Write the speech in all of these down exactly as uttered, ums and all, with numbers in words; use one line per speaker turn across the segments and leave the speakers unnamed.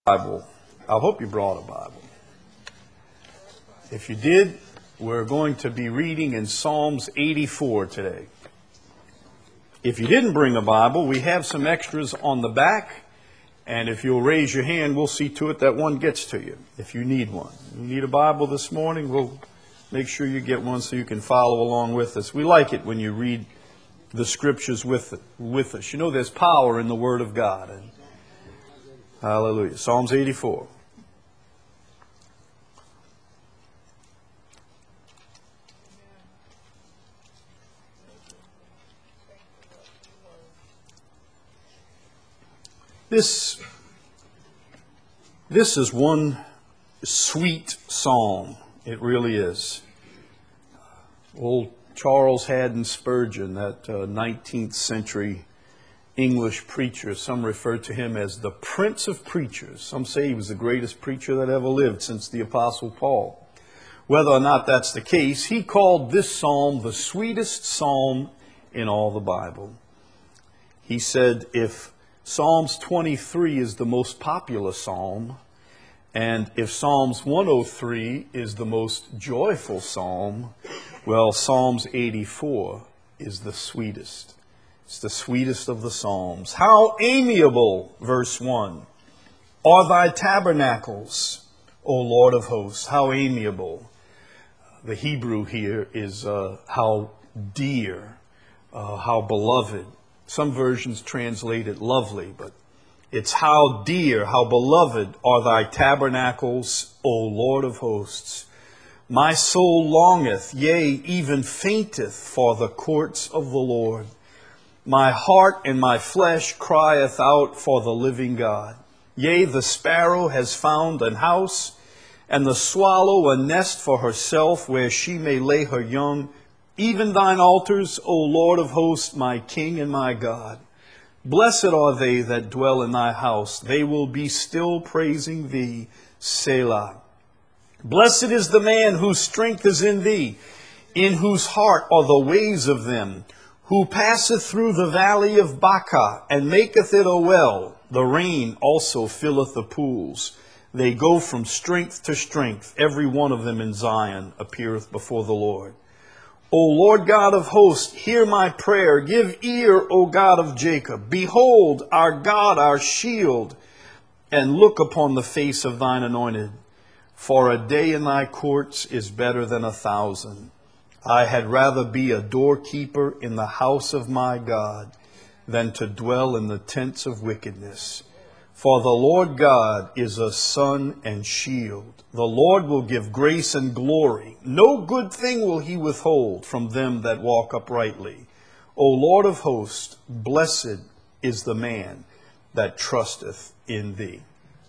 Bible. I hope you brought a Bible. If you did, we're going to be reading in Psalms eighty-four today. If you didn't bring a Bible, we have some extras on the back, and if you'll raise your hand, we'll see to it that one gets to you if you need one. You need a Bible this morning, we'll make sure you get one so you can follow along with us. We like it when you read the Scriptures with, with us. You know there's power in the Word of God. And hallelujah. Psalms eighty-four. This, this is one sweet psalm. It really is. Old Charles Haddon Spurgeon, that uh, nineteenth century English preacher, some refer to him as the Prince of Preachers. Some say he was the greatest preacher that ever lived since the Apostle Paul. Whether or not that's the case, he called this psalm the sweetest psalm in all the Bible. He said if Psalms twenty-three is the most popular psalm, and if Psalms one oh three is the most joyful psalm, well, Psalms eighty-four is the sweetest. It's the sweetest of the psalms. How amiable, verse one, are thy tabernacles, O Lord of hosts. How amiable. The Hebrew here is uh, how dear, uh, how beloved. Some versions translate it lovely, but it's how dear, how beloved are thy tabernacles, O Lord of hosts. My soul longeth, yea, even fainteth for the courts of the Lord. My heart and my flesh crieth out for the living God. Yea, the sparrow has found an house, and the swallow a nest for herself, where she may lay her young. Even thine altars, O Lord of hosts, my King and my God. Blessed are they that dwell in thy house. They will be still praising thee, Selah. Blessed is the man whose strength is in thee, in whose heart are the ways of them, who passeth through the valley of Baca, and maketh it a well. The rain also filleth the pools. They go from strength to strength. Every one of them in Zion appeareth before the Lord. O Lord God of hosts, hear my prayer. Give ear, O God of Jacob. Behold, our God, our shield, and look upon the face of thine anointed. For a day in thy courts is better than a thousand. I had rather be a doorkeeper in the house of my God than to dwell in the tents of wickedness. For the Lord God is a sun and shield. The Lord will give grace and glory. No good thing will he withhold from them that walk uprightly. O Lord of hosts, blessed is the man that trusteth in thee.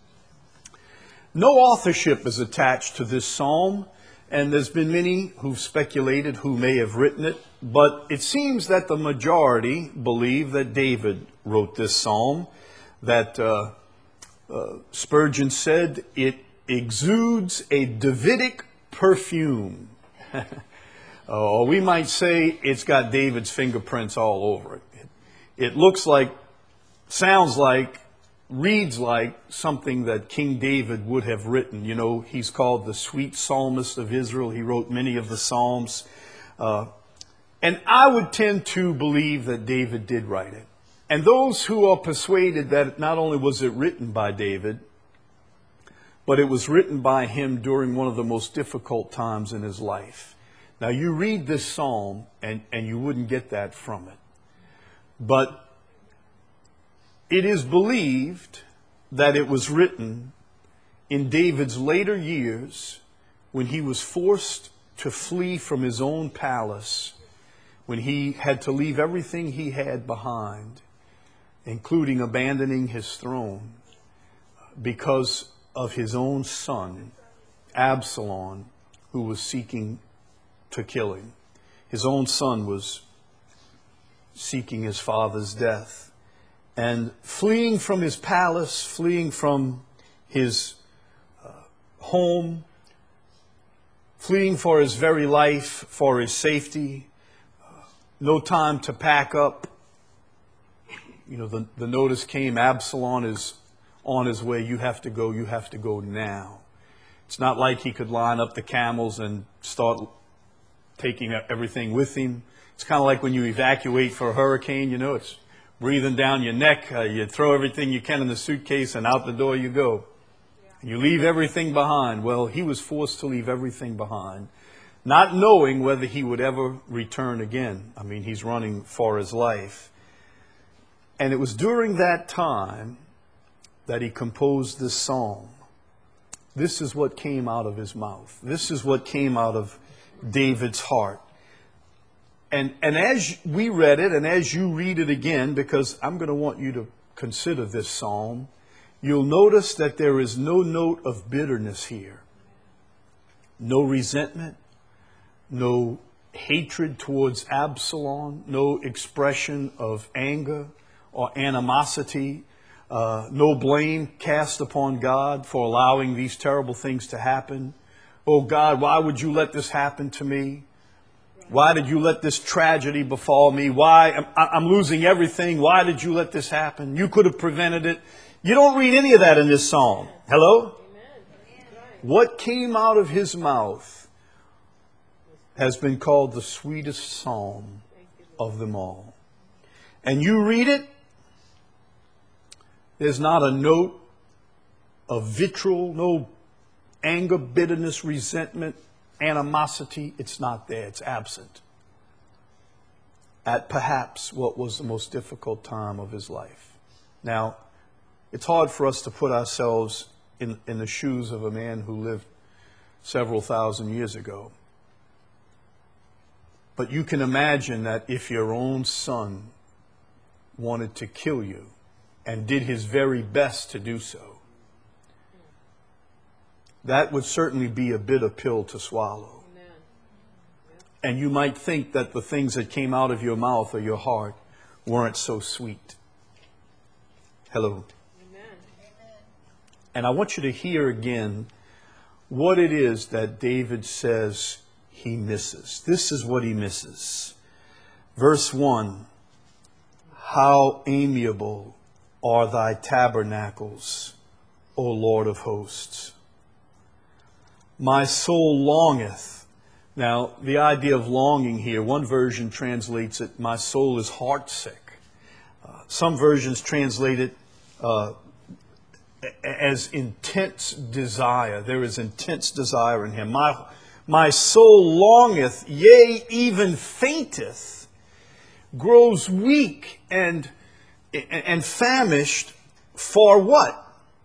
No authorship is attached to this psalm, and there's been many who've speculated who may have written it, but it seems that the majority believe that David wrote this psalm, that uh, uh, Spurgeon said it exudes a Davidic perfume. Or we might say it's got David's fingerprints all over it. It, it looks like, sounds like, reads like something that King David would have written. You know, he's called the sweet psalmist of Israel. He wrote many of the psalms. Uh, and I would tend to believe that David did write it. And those who are persuaded that not only was it written by David, but it was written by him during one of the most difficult times in his life. Now, you read this psalm, and, and you wouldn't get that from it. But it is believed that it was written in David's later years when he was forced to flee from his own palace, when he had to leave everything he had behind, including abandoning his throne, because of his own son, Absalom, who was seeking to kill him. His own son was seeking his father's death. And fleeing from his palace, fleeing from his uh, home, fleeing for his very life, for his safety, uh, no time to pack up. You know, the, the notice came, Absalom is on his way. You have to go. You have to go now. It's not like he could line up the camels and start taking everything with him. It's kind of like when you evacuate for a hurricane, you know, it's breathing down your neck. Uh, you throw everything you can in the suitcase and out the door you go. You leave everything behind. Well, he was forced to leave everything behind, not knowing whether he would ever return again. I mean, he's running for his life. And it was during that time that he composed this song. This is what came out of his mouth. This is what came out of David's heart. And, and as we read it, and as you read it again, because I'm going to want you to consider this psalm, you'll notice that there is no note of bitterness here. No resentment, no hatred towards Absalom, no expression of anger or animosity, uh, no blame cast upon God for allowing these terrible things to happen. Oh God, why would you let this happen to me? Why did you let this tragedy befall me? Why am I'm losing everything? Why did you let this happen? You could have prevented it. You don't read any of that in this psalm. Hello? What came out of his mouth has been called the sweetest psalm of them all. And you read it, there's not a note of vitriol, no anger, bitterness, resentment, animosity. It's not there. It's absent. At perhaps what was the most difficult time of his life. Now, it's hard for us to put ourselves in, in the shoes of a man who lived several thousand years ago. But you can imagine that if your own son wanted to kill you and did his very best to do so, that would certainly be a bitter pill to swallow. Amen. And you might think that the things that came out of your mouth or your heart weren't so sweet. Hello. Amen. And I want you to hear again what it is that David says he misses. This is what he misses. Verse one, how amiable are thy tabernacles, O Lord of hosts. My soul longeth. Now, the idea of longing here, one version translates it, my soul is heartsick. Uh, some versions translate it uh, as intense desire. There is intense desire in him. My, my soul longeth, yea, even fainteth, grows weak and, and famished for what?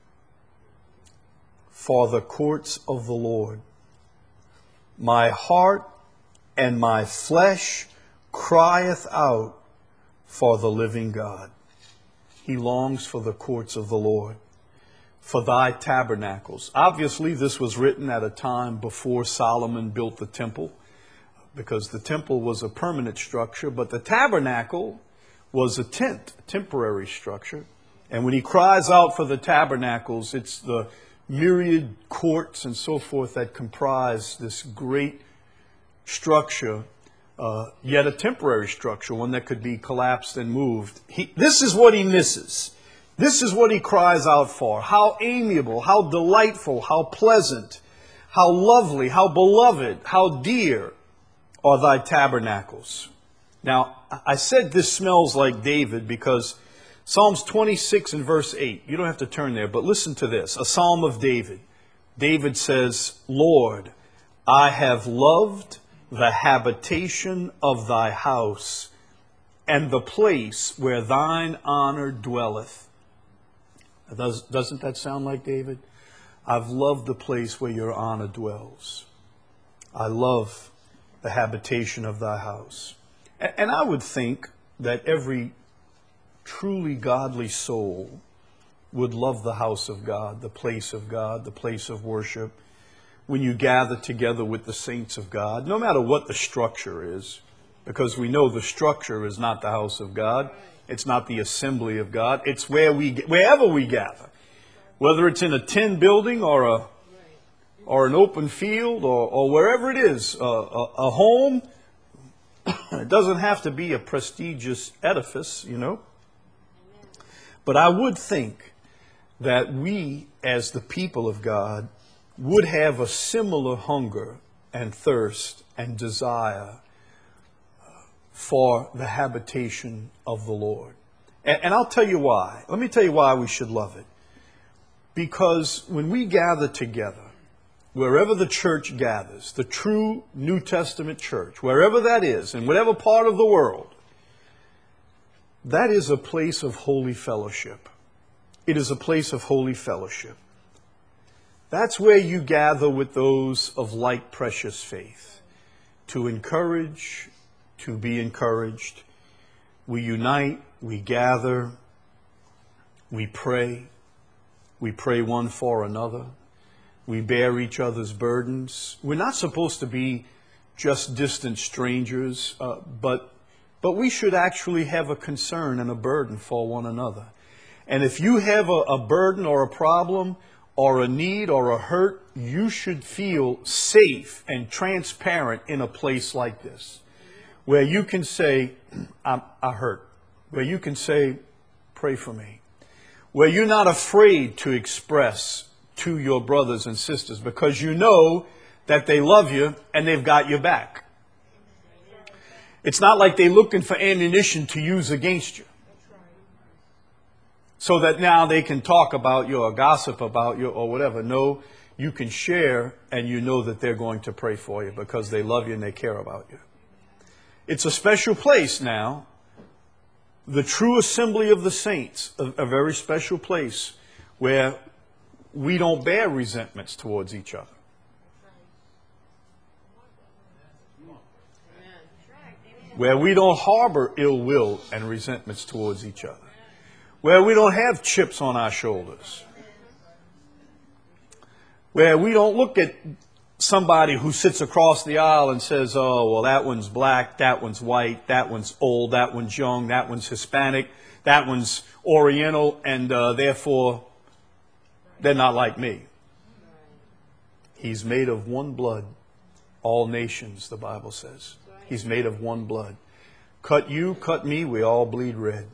For the courts of the Lord. My heart and my flesh crieth out for the living God. He longs for the courts of the Lord, for thy tabernacles. Obviously, this was written at a time before Solomon built the temple, because the temple was a permanent structure, but the tabernacle was a tent, a temporary structure. And when he cries out for the tabernacles, it's the myriad courts and so forth that comprise this great structure, uh, yet a temporary structure, one that could be collapsed and moved. He, this is what he misses. This is what he cries out for. How amiable, how delightful, how pleasant, how lovely, how beloved, how dear are thy tabernacles. Now, I said this smells like David because Psalms twenty-six and verse eight, you don't have to turn there, but listen to this, a psalm of David. David says, Lord, I have loved the habitation of thy house and the place where thine honor dwelleth. Does, doesn't that sound like David? I've loved the place where your honor dwells. I love the habitation of thy house. And, and I would think that every truly godly soul would love the house of God, the place of God, the place of worship. When you gather together with the saints of God, no matter what the structure is, because we know the structure is not the house of God. It's not the assembly of God. It's where we, wherever we gather, whether it's in a tin building or a, or an open field or, or wherever it is, a, a, a home. It doesn't have to be a prestigious edifice, you know. But I would think that we, as the people of God, would have a similar hunger and thirst and desire for the habitation of the Lord. And, and I'll tell you why. Let me tell you why we should love it. Because when we gather together, wherever the church gathers, the true New Testament church, wherever that is, in whatever part of the world, that is a place of holy fellowship. It is a place of holy fellowship. That's where you gather with those of like precious faith, to encourage, to be encouraged. We unite, we gather, we pray. We pray one for another. We bear each other's burdens. We're not supposed to be just distant strangers, uh, but but we should actually have a concern and a burden for one another. And if you have a, a burden or a problem or a need or a hurt, you should feel safe and transparent in a place like this, where you can say, I'm, I hurt. Where you can say, pray for me. Where you're not afraid to express to your brothers and sisters because you know that they love you and they've got your back. It's not like they're looking for ammunition to use against you, so that now they can talk about you or gossip about you or whatever. No, you can share and you know that they're going to pray for you because they love you and they care about you. It's a special place now. The true assembly of the saints, a, a very special place where we don't bear resentments towards each other. Where we don't harbor ill will and resentments towards each other. Where we don't have chips on our shoulders. Where we don't look at somebody who sits across the aisle and says, oh, well, that one's black, that one's white, that one's old, that one's young, that one's Hispanic, that one's Oriental, and uh, therefore they're not like me. He's made of one blood, all nations, the Bible says. He's made of one blood. Cut you, cut me, we all bleed red.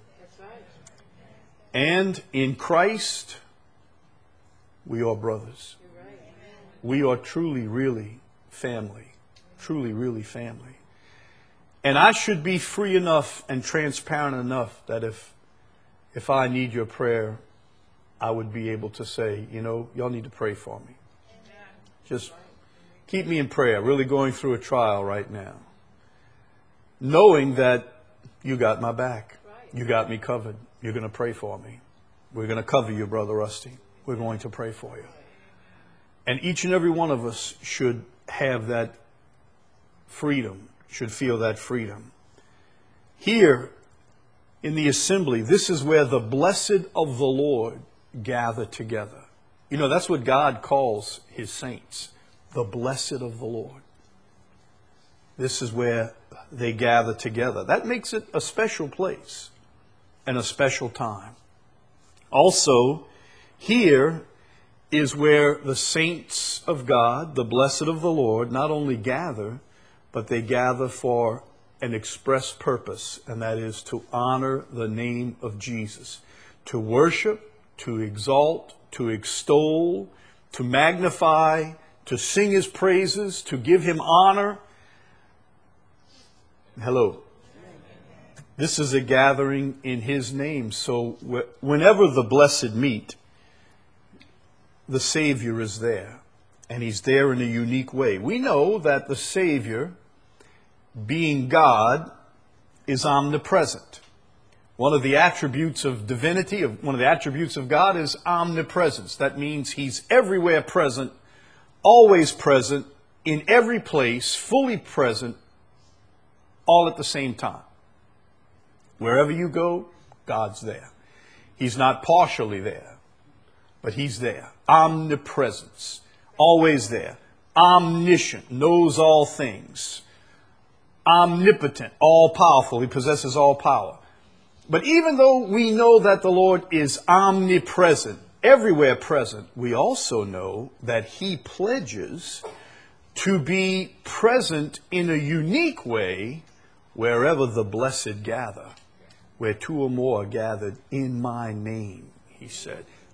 And in Christ, we are brothers. We are truly, really family. Truly, really family. And I should be free enough and transparent enough that if if I need your prayer, I would be able to say, you know, y'all need to pray for me. Just keep me in prayer. Really going through a trial right now. Knowing that you got my back. You got me covered. You're going to pray for me. We're going to cover you, Brother Rusty. We're going to pray for you. And each and every one of us should have that freedom, should feel that freedom. Here in the assembly, this is where the blessed of the Lord gather together. You know, that's what God calls his saints, the blessed of the Lord. This is where they gather together. That makes it a special place and a special time. Also, here is where the saints of God, the blessed of the Lord, not only gather, but they gather for an express purpose, and that is to honor the name of Jesus, to worship, to exalt, to extol, to magnify, to sing his praises, to give him honor. Hello. This is a gathering in his name. So whenever the blessed meet, the Savior is there. And he's there in a unique way. We know that the Savior, being God, is omnipresent. One of the attributes of divinity, one of the attributes of God is omnipresence. That means he's everywhere present, always present, in every place, fully present, all at the same time. Wherever you go, God's there. He's not partially there, but he's there. Omnipresence, always there. Omniscient, knows all things. Omnipotent, all-powerful, he possesses all power. But even though we know that the Lord is omnipresent, everywhere present, we also know that he pledges to be present in a unique way wherever the blessed gather. Where two or more are gathered in my name, he said.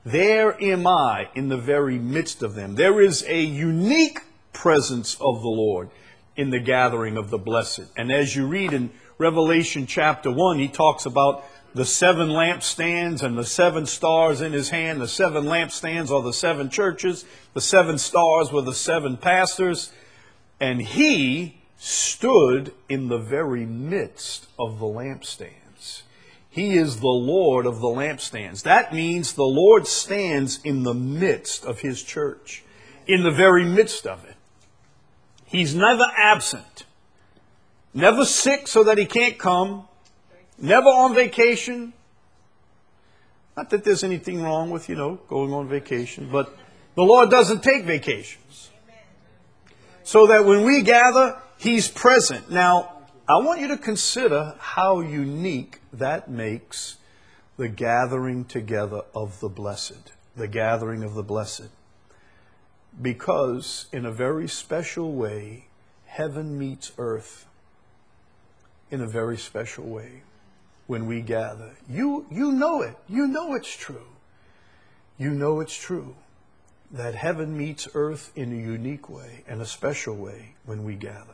There am I in the very midst of them. There is a unique presence of the Lord in the gathering of the blessed. And as you read in Revelation chapter one, he talks about the seven lampstands and the seven stars in his hand. The seven lampstands are the seven churches. The seven stars were the seven pastors. And he stood in the very midst of the lampstands. He is the Lord of the lampstands. That means the Lord stands in the midst of his church, in the very midst of it. He's never absent, never sick so that he can't come, never on vacation. Not that there's anything wrong with, you know, going on vacation, but the Lord doesn't take vacations. So that when we gather, he's present. Now, I want you to consider how unique that makes the gathering together of the blessed, the gathering of the blessed. Because in a very special way, heaven meets earth in a very special way when we gather. You, you know it. You know it's true. You know it's true that heaven meets earth in a unique way and a special way when we gather.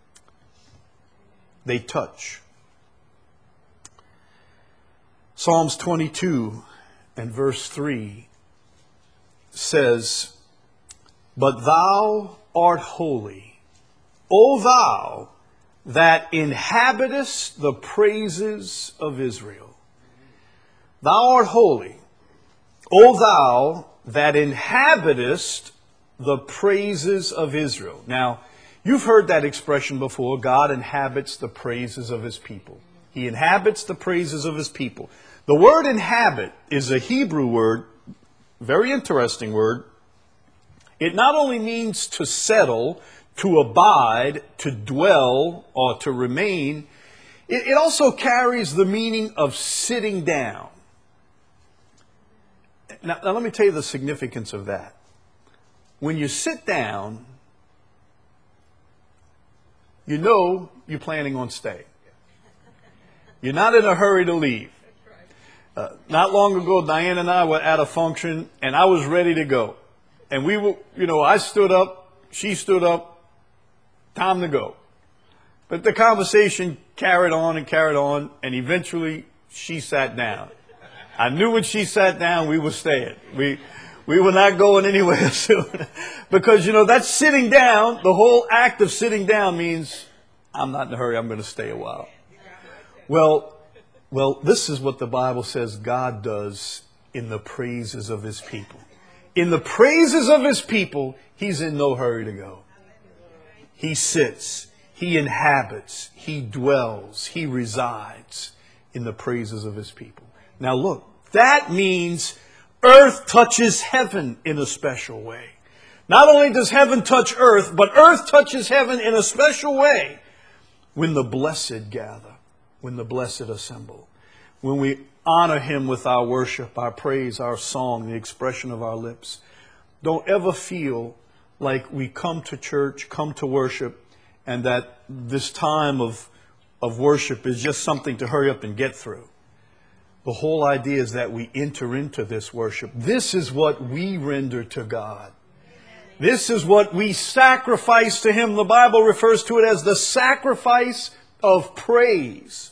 They touch. Psalms twenty-two and verse three says, "But thou art holy, O thou that inhabitest the praises of Israel." Thou art holy, O thou that inhabitest the praises of Israel. Now, you've heard that expression before. God inhabits the praises of his people. He inhabits the praises of his people. The word inhabit is a Hebrew word, very interesting word. It not only means to settle, to abide, to dwell, or to remain, it, it also carries the meaning of sitting down. Now, now, let me tell you the significance of that. When you sit down, you know you're planning on staying. You're not in a hurry to leave. Uh, not long ago, Diane and I were at a function, and I was ready to go. And we were, you know, I stood up, she stood up, time to go. But the conversation carried on and carried on, and eventually she sat down. I knew when she sat down, we were staying. We, we were not going anywhere soon. Because, you know, that's sitting down. The whole act of sitting down means I'm not in a hurry. I'm going to stay a while. Well, well, this is what the Bible says God does in the praises of his people. In the praises of his people, he's in no hurry to go. He sits, he inhabits, he dwells, he resides in the praises of his people. Now look, that means earth touches heaven in a special way. Not only does heaven touch earth, but earth touches heaven in a special way when the blessed gather, when the blessed assemble, when we honor him with our worship, our praise, our song, the expression of our lips. Don't ever feel like we come to church, come to worship, and that this time of, of worship is just something to hurry up and get through. The whole idea is that we enter into this worship. This is what we render to God. This is what we sacrifice to him. The Bible refers to it as the sacrifice of praise.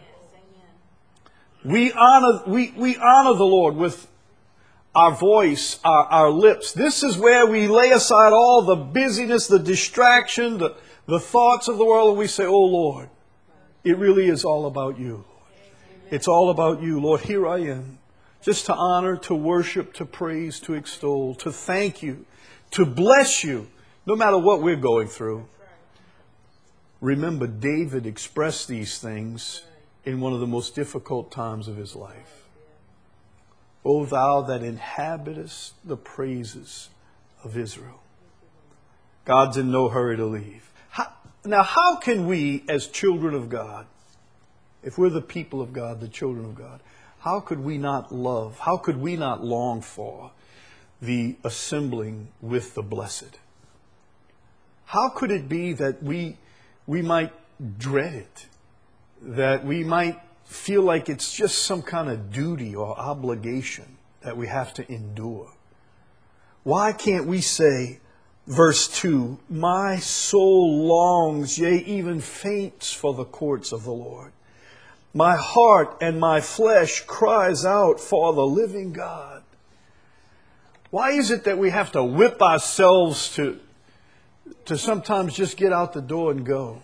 We honor, we, we honor the Lord with our voice, our, our lips. This is where we lay aside all the busyness, the distraction, the, the thoughts of the world, and we say, "Oh Lord, it really is all about you. It's all about you, Lord. Here I am, just to honor, to worship, to praise, to extol, to thank you, to bless you, no matter what we're going through." Remember, David expressed these things in one of the most difficult times of his life. "O thou that inhabitest the praises of Israel." God's in no hurry to leave. How, now, how can we, as children of God, if we're the people of God, the children of God, how could we not love, how could we not long for the assembling with the blessed? How could it be that we, we might dread it? That we might feel like it's just some kind of duty or obligation that we have to endure? Why can't we say, verse two, my soul longs, yea, even faints for the courts of the Lord. My heart and my flesh cries out for the living God. Why is it that we have to whip ourselves to, to sometimes just get out the door and go?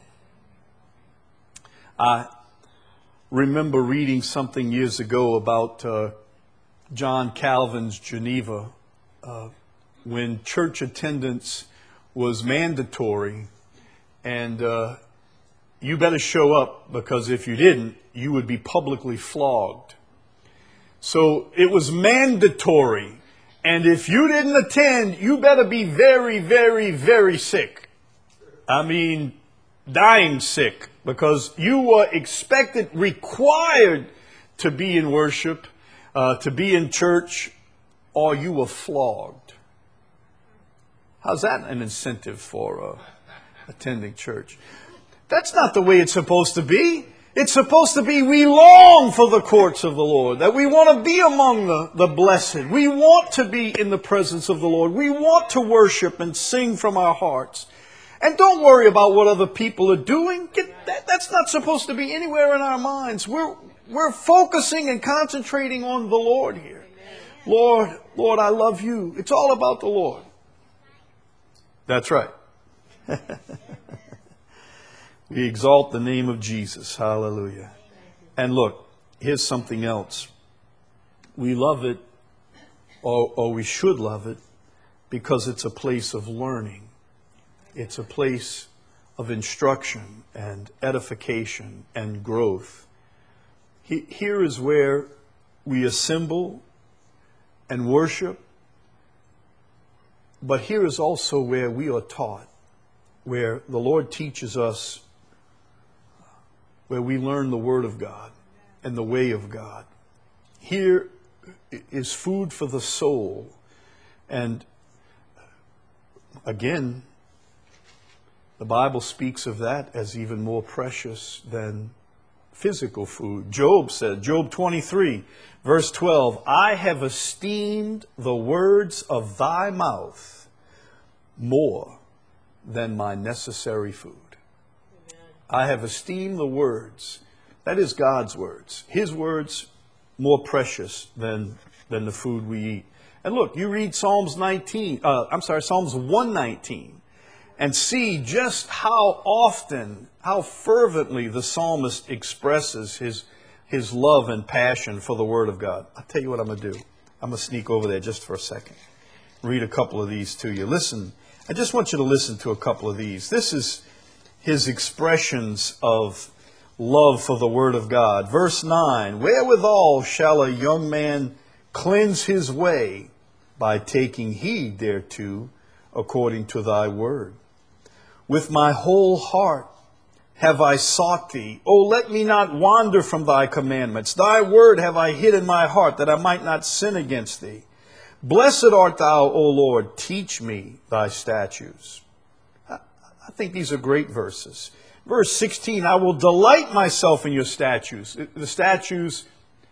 I remember reading something years ago about uh, John Calvin's Geneva, uh, when church attendance was mandatory, and uh, you better show up, because if you didn't, you would be publicly flogged. So it was mandatory, and if you didn't attend, you better be very, very, very sick. I mean, dying sick, because you were expected, required to be in worship, uh, to be in church, or you were flogged. How's that an incentive for uh, attending church? That's not the way it's supposed to be. It's supposed to be, we long for the courts of the Lord, that we want to be among the, the blessed. We want to be in the presence of the Lord. We want to worship and sing from our hearts. And don't worry about what other people are doing. Get, that, that's not supposed to be anywhere in our minds. We're, we're focusing and concentrating on the Lord here. Lord, Lord, I love you. It's all about the Lord. That's right. We exalt the name of Jesus. Hallelujah. And look, here's something else. We love it, or, or we should love it, because it's a place of learning. It's a place of instruction and edification and growth. He, here is where we assemble and worship. But here is also where we are taught, where the Lord teaches us, where we learn the Word of God and the way of God. Here is food for the soul. And again, the Bible speaks of that as even more precious than physical food. Job said, Job twenty-three, verse twelve, I have esteemed the words of thy mouth more than my necessary food. Amen. I have esteemed the words. That is God's words. His words more precious than, than the food we eat. And look, you read Psalms nineteen, uh, I'm sorry, Psalms one nineteen, and see just how often, how fervently the psalmist expresses his, his love and passion for the Word of God. I'll tell you what I'm going to do. I'm going to sneak over there just for a second. Read a couple of these to you. Listen, I just want you to listen to a couple of these. This is his expressions of love for the Word of God. Verse nine, wherewithal shall a young man cleanse his way? By taking heed thereto, according to thy word. With my whole heart have I sought thee. O let me not wander from thy commandments. Thy word have I hid in my heart, that I might not sin against thee. Blessed art thou, O Lord, teach me thy statutes. I think these are great verses. Verse sixteen, I will delight myself in your statutes. The statutes,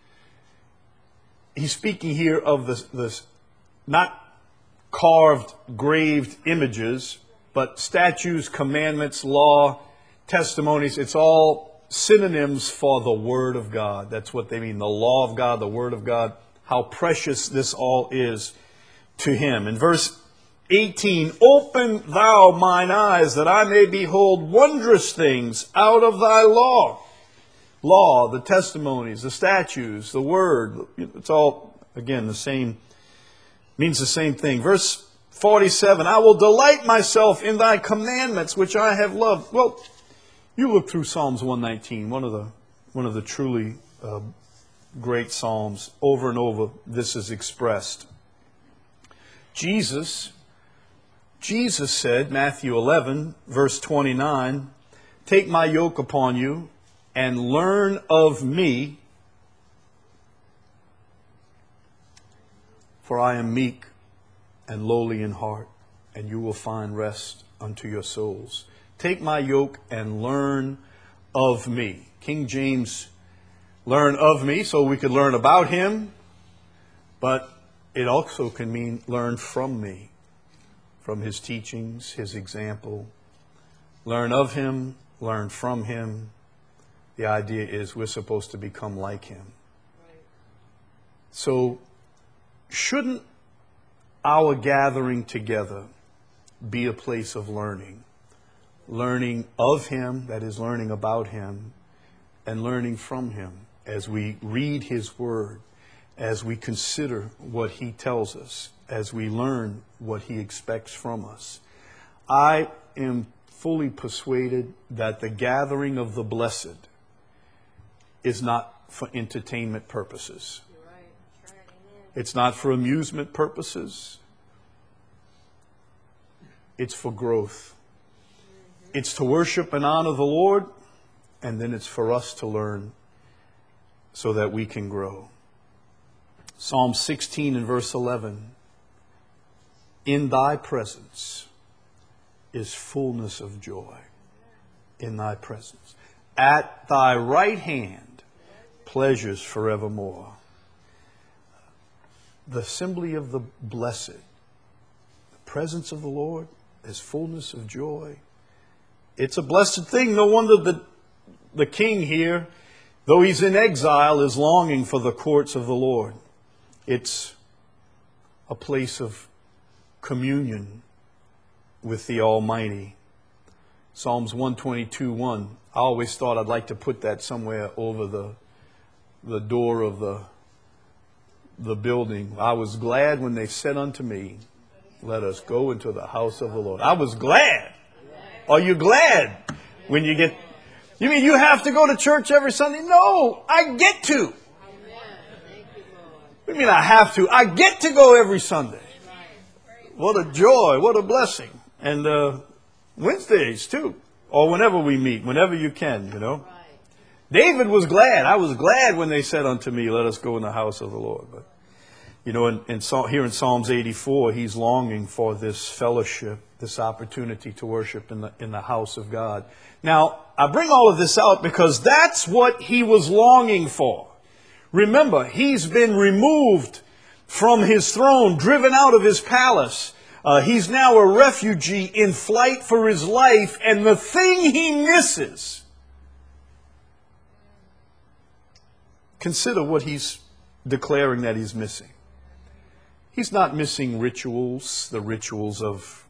he's speaking here of the, the not carved, graved images, but statutes, commandments, law, testimonies. It's all synonyms for the Word of God. That's what they mean. The law of God, the Word of God. How precious this all is to him. In verse eighteen, open thou mine eyes that I may behold wondrous things out of thy law. Law, the testimonies, the statutes, the Word. It's all, again, the same, means the same thing. Verse forty-seven, I will delight myself in thy commandments, which I have loved. Well, you look through Psalms one nineteen, one of the, one of the truly uh, great Psalms. Over and over, this is expressed. Jesus, Jesus said, Matthew eleven, verse twenty-nine, take my yoke upon you and learn of me, for I am meek and lowly in heart, and you will find rest unto your souls. Take my yoke and learn of me. King James, learn of me, so we could learn about him. But it also can mean learn from me, from his teachings, his example. Learn of him, learn from him. The idea is we're supposed to become like him. Right. So, shouldn't our gathering together be a place of learning? Learning of him, that is, learning about him, and learning from him as we read his word, as we consider what he tells us, as we learn what he expects from us. I am fully persuaded that the gathering of the blessed is not for entertainment purposes. It's not for amusement purposes. It's for growth. It's to worship and honor the Lord, and then it's for us to learn so that we can grow. Psalm sixteen and verse eleven. In thy presence is fullness of joy. In thy presence. At thy right hand, pleasures forevermore. The assembly of the blessed, the presence of the Lord, is fullness of joy. It's a blessed thing. No wonder that the king here, though he's in exile, is longing for the courts of the Lord. It's a place of communion with the Almighty. Psalms one twenty-two, one. I always thought I'd like to put that somewhere over the, the door of the, the building. I was glad when they said unto me, let us go into the house of the Lord. I was glad. Are you glad when you get... You mean you have to go to church every Sunday? No, I get to. What do you mean I have to? I get to go every Sunday. What a joy. What a blessing. And uh, Wednesdays too. Or whenever we meet. Whenever you can, you know. David was glad. I was glad when they said unto me, let us go in the house of the Lord. But, you know, in, in, here in Psalms eighty-four, he's longing for this fellowship, this opportunity to worship in the, in the house of God. Now, I bring all of this out because that's what he was longing for. Remember, he's been removed from his throne, driven out of his palace. Uh, he's now a refugee in flight for his life, and the thing he misses, consider what he's declaring that he's missing. He's not missing rituals, the rituals of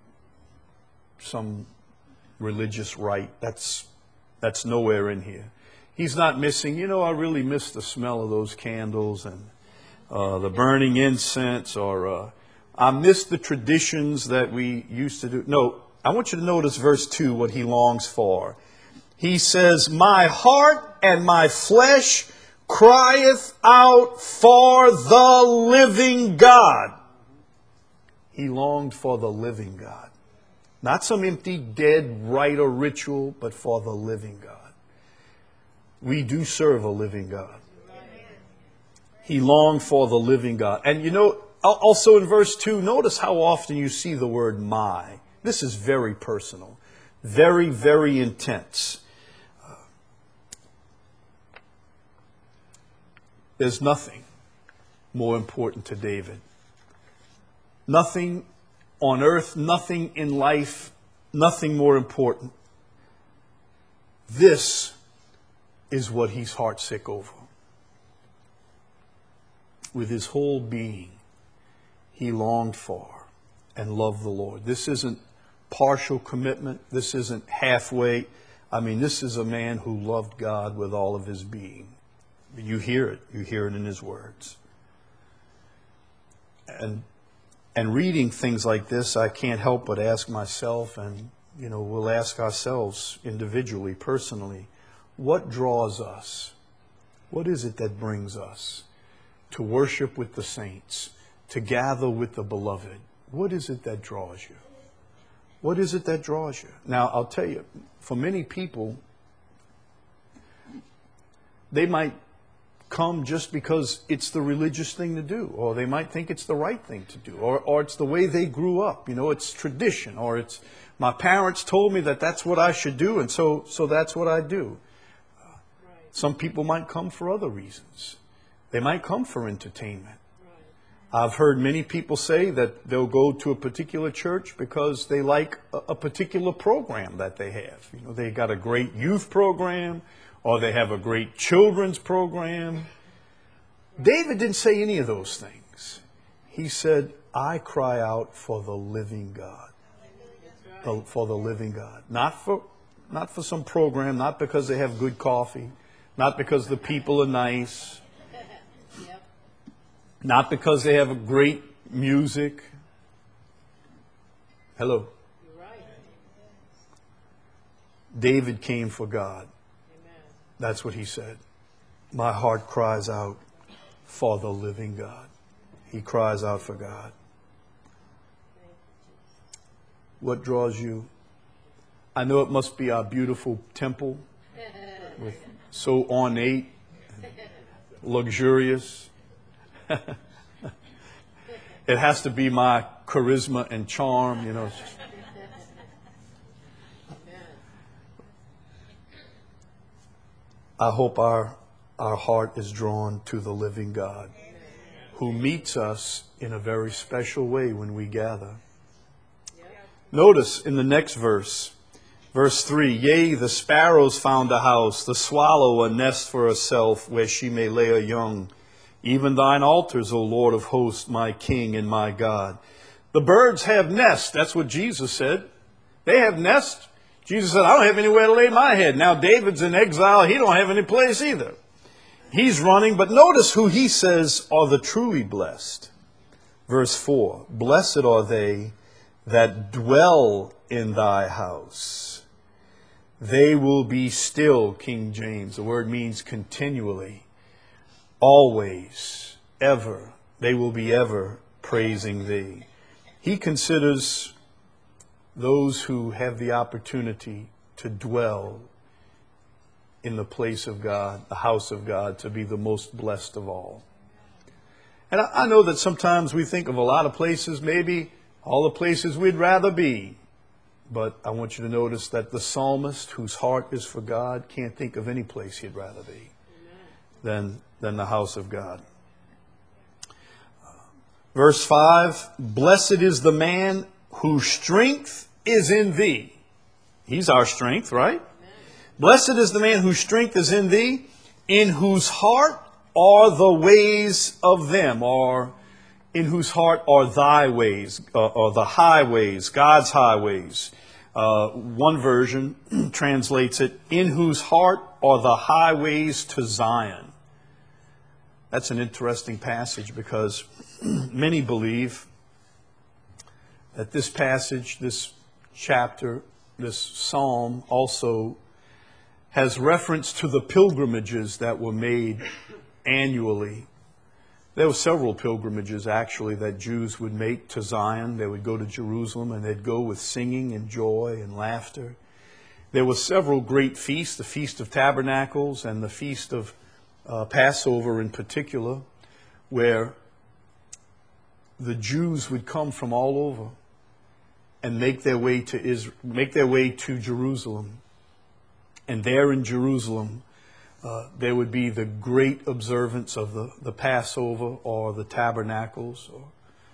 some religious rite. That's, that's nowhere in here. He's not missing, you know, I really miss the smell of those candles and uh, the burning incense, or uh, I miss the traditions that we used to do. No, I want you to notice verse two, what he longs for. He says, my heart and my flesh crieth out for the living God. He longed for the living God. Not some empty, dead rite or ritual, but for the living God. We do serve a living God. He longed for the living God. And you know, also in verse two, notice how often you see the word my. This is very personal. Very, very intense. Uh, there's nothing more important to David. Nothing on earth, nothing in life, nothing more important. This is what he's heartsick over. With his whole being, he longed for and loved the Lord. This isn't partial commitment. This isn't halfway. I mean, this is a man who loved God with all of his being. You hear it. You hear it in his words. And and reading things like this, I can't help but ask myself, and you know, we'll ask ourselves individually, personally, what draws us? What is it that brings us to worship with the saints, to gather with the beloved? What is it that draws you? What is it that draws you? Now, I'll tell you, for many people, they might come just because it's the religious thing to do, or they might think it's the right thing to do, or, or it's the way they grew up. You know, it's tradition, or it's my parents told me that that's what I should do, and so, so that's what I do. Some people might come for other reasons. They might come for entertainment. I've heard many people say that they'll go to a particular church because they like a, a particular program that they have. You know, they got a great youth program, or they have a great children's program. David didn't say any of those things. He said, I cry out for the living God. The, for the living God. Not for, not for some program, not because they have good coffee, not because the people are nice, not because they have great music. Hello. David came for God. That's what he said. My heart cries out for the living God. He cries out for God. What draws you? I know it must be our beautiful temple, with so ornate, luxurious. It has to be my charisma and charm, you know. I hope our our heart is drawn to the living God, who meets us in a very special way when we gather. Notice in the next verse, verse three, yea, the sparrows found a house, the swallow a nest for herself, where she may lay her young. Even thine altars, O Lord of hosts, my King and my God. The birds have nests. That's what Jesus said. They have nests. Jesus said, I don't have anywhere to lay my head. Now David's in exile. He don't have any place either. He's running. But notice who he says are the truly blessed. Verse four, blessed are they that dwell in thy house. They will be still, King James. The word means continually, always, ever. They will be ever praising thee. He considers those who have the opportunity to dwell in the place of God, the house of God, to be the most blessed of all. And I know that sometimes we think of a lot of places, maybe all the places we'd rather be. But I want you to notice that the psalmist, whose heart is for God, can't think of any place he'd rather be than, than the house of God. Verse five, blessed is the man whose strength is in thee. He's our strength, right? Blessed is the man whose strength is in thee, in whose heart are the ways of them, or in whose heart are thy ways, uh, or the highways, God's highways. Uh, one version translates it, in whose heart are the highways to Zion. That's an interesting passage because many believe that this passage, this chapter, this psalm also has reference to the pilgrimages that were made annually. There were several pilgrimages, actually, that Jews would make to Zion. They would go to Jerusalem, and they'd go with singing and joy and laughter. There were several great feasts, the Feast of Tabernacles and the Feast of uh, Passover in particular, where the Jews would come from all over and make their way to Israel, make their way to Jerusalem. And there in Jerusalem, Uh, there would be the great observance of the, the Passover or the Tabernacles. Or,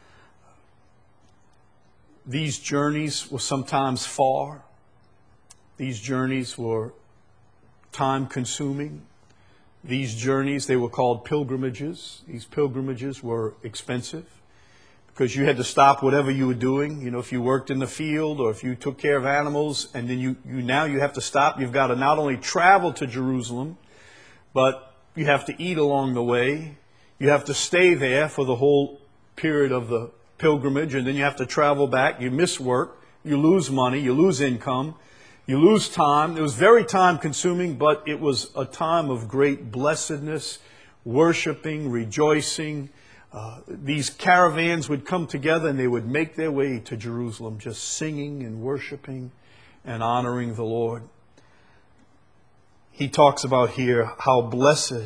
these journeys were sometimes far. These journeys were time-consuming. These journeys, they were called pilgrimages. These pilgrimages were expensive because you had to stop whatever you were doing. You know, if you worked in the field or if you took care of animals, and then you, you now you have to stop. You've got to not only travel to Jerusalem, but you have to eat along the way. You have to stay there for the whole period of the pilgrimage, and then you have to travel back. You miss work. You lose money. You lose income. You lose time. It was very time-consuming, but it was a time of great blessedness, worshiping, rejoicing. Uh, these caravans would come together, and they would make their way to Jerusalem, just singing and worshiping and honoring the Lord. He talks about here how blessed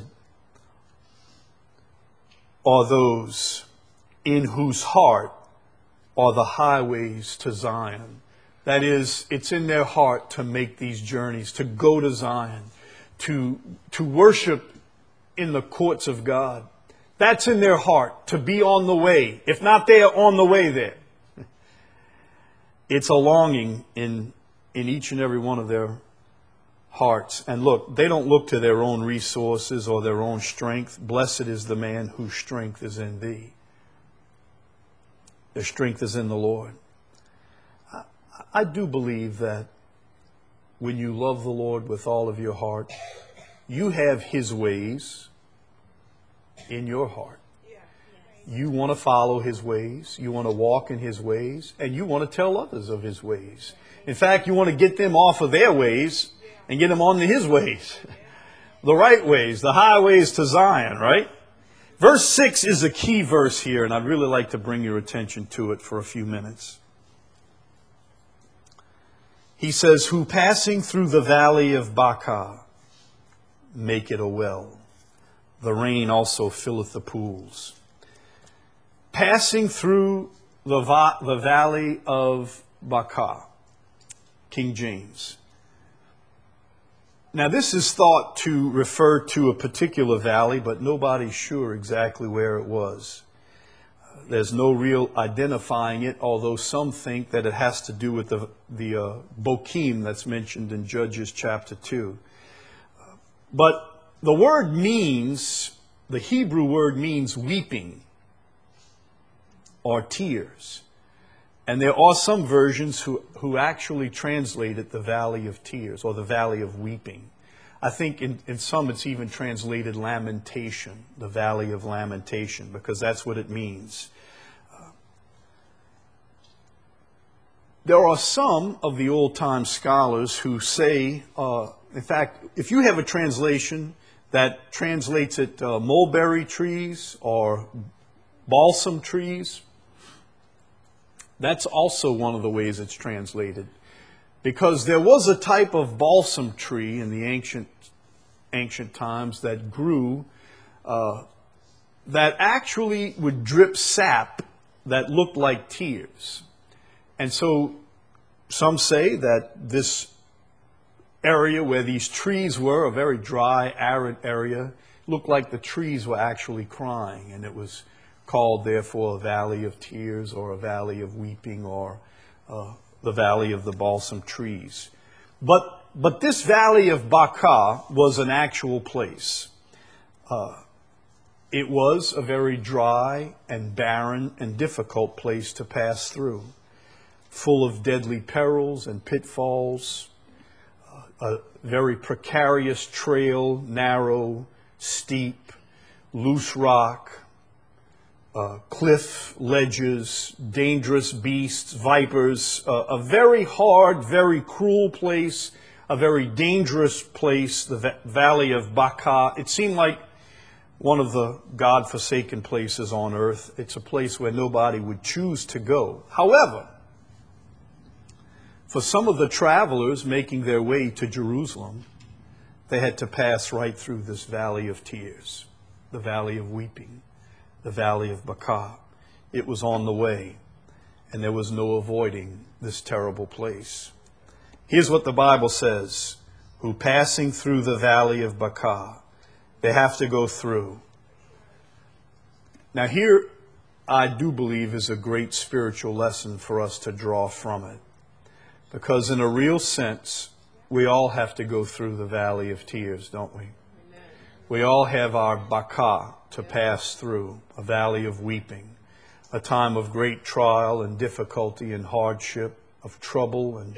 are those in whose heart are the highways to Zion. That is, it's in their heart to make these journeys, to go to Zion, to, to worship in the courts of God, That's in their heart, to be on the way. If not there, on the way there. It's a longing in, in each and every one of their hearts. And look, they don't look to their own resources or their own strength. Blessed is the man whose strength is in thee. Their strength is in the Lord. I, I do believe that when you love the Lord with all of your heart, you have His ways in your heart. You want to follow His ways. You want to walk in His ways. And you want to tell others of His ways. In fact, you want to get them off of their ways and get them on to His ways. The right ways, the highways to Zion, right? Verse six is a key verse here, and I'd really like to bring your attention to it for a few minutes. He says, who passing through the valley of Baca make it a well. The rain also filleth the pools. Passing through the, va- the valley of Baca, King James. Now this is thought to refer to a particular valley, but nobody's sure exactly where it was. There's no real identifying it, although some think that it has to do with the, the uh, Bokim that's mentioned in Judges chapter two. But the word means, the Hebrew word means weeping or tears. And there are some versions who, who actually translate it the valley of tears or the valley of weeping. I think in, in some it's even translated lamentation, the valley of lamentation, because that's what it means. Uh, there are some of the old-time scholars who say, uh, in fact, if you have a translation that translates it uh, mulberry trees or balsam trees, that's also one of the ways it's translated. Because there was a type of balsam tree in the ancient ancient times that grew uh, that actually would drip sap that looked like tears. And so some say that this area where these trees were, a very dry, arid area, looked like the trees were actually crying, and it was called therefore a valley of tears or a valley of weeping or uh, the valley of the balsam trees. But but this valley of Baca was an actual place. Uh, it was a very dry and barren and difficult place to pass through, full of deadly perils and pitfalls, uh, a very precarious trail, narrow, steep, loose rock, Uh, cliff ledges, dangerous beasts, vipers, uh, a very hard, very cruel place, a very dangerous place, the va- valley of Baca. It seemed like one of the God-forsaken places on earth. It's a place where nobody would choose to go. However, for some of the travelers making their way to Jerusalem, they had to pass right through this valley of tears, the valley of weeping, the valley of Baca. It was on the way, and there was no avoiding this terrible place. Here's what the Bible says, who passing through the valley of Baca, they have to go through. Now here, I do believe, is a great spiritual lesson for us to draw from it. Because in a real sense, we all have to go through the valley of tears, don't we? We all have our Baca to pass through, a valley of weeping, a time of great trial and difficulty and hardship, of trouble. And